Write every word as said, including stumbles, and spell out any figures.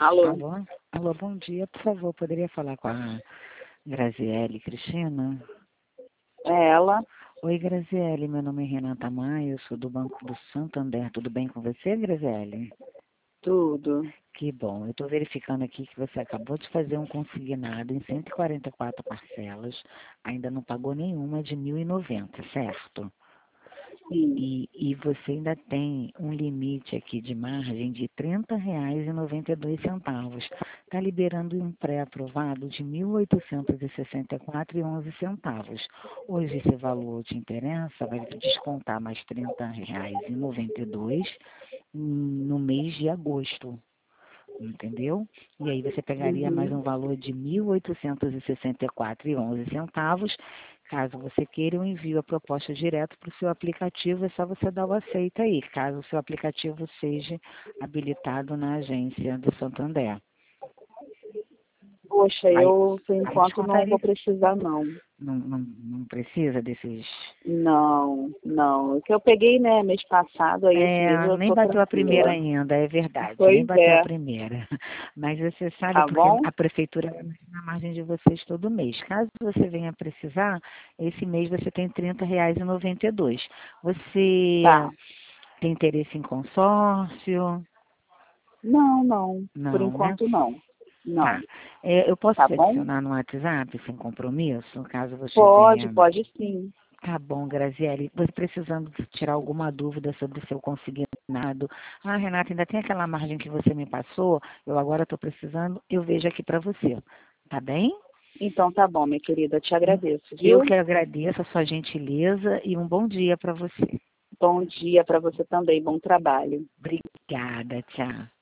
Alô? Alô? Alô, bom dia. Por favor, poderia falar com a Graziele Cristina? É ela? Oi, Graziele, meu nome é Renata Maia, eu sou do Banco do Santander. Tudo bem com você, Graziele? Tudo. Que bom. Eu estou verificando aqui que você acabou de fazer um consignado em cento e quarenta e quatro parcelas, ainda não pagou nenhuma de mil e noventa, certo? Sim. E, e você ainda tem um limite aqui de margem de trinta reais e noventa e dois centavos. Está liberando um pré-aprovado de mil oitocentos e sessenta e quatro reais e onze centavos. Hoje esse valor te interessa, vai descontar mais trinta reais e noventa e dois no mês de agosto. Entendeu? E aí você pegaria mais Uhum. um valor de mil oitocentos e sessenta e quatro reais e onze centavos. Caso você queira, eu envio a proposta direto para o seu aplicativo, é só você dar o aceito aí, caso o seu aplicativo seja habilitado na agência do Santander. Poxa, Aí, eu por aí enquanto não descontaria. vou precisar não. Não, não, não precisa desses. Não, não. O que eu peguei, né, mês passado, aí esse mês É, eu nem tô bateu a primeira tranquila. ainda, é verdade, nem Pois bateu a é. primeira. Mas você sabe, Tá porque bom? a prefeitura vai na margem de vocês todo mês. Caso você venha precisar, esse mês você tem trinta reais e noventa e dois. Você Tá. tem interesse em consórcio? Não, não. Por Não, né? enquanto não. Não. Tá. É, eu posso Tá te bom? adicionar no WhatsApp sem compromisso, caso você Pode, venha. pode sim. Tá bom, Graziele. Você precisando tirar alguma dúvida sobre o seu consignado. Ah, Renata, ainda tem aquela margem que você me passou? Eu agora estou precisando, eu vejo aqui para você. Tá bem? Então tá bom, minha querida. Eu te agradeço, Eu viu? que agradeço a sua gentileza e um bom dia para você. Bom dia para você também. Bom trabalho. Obrigada, tchau.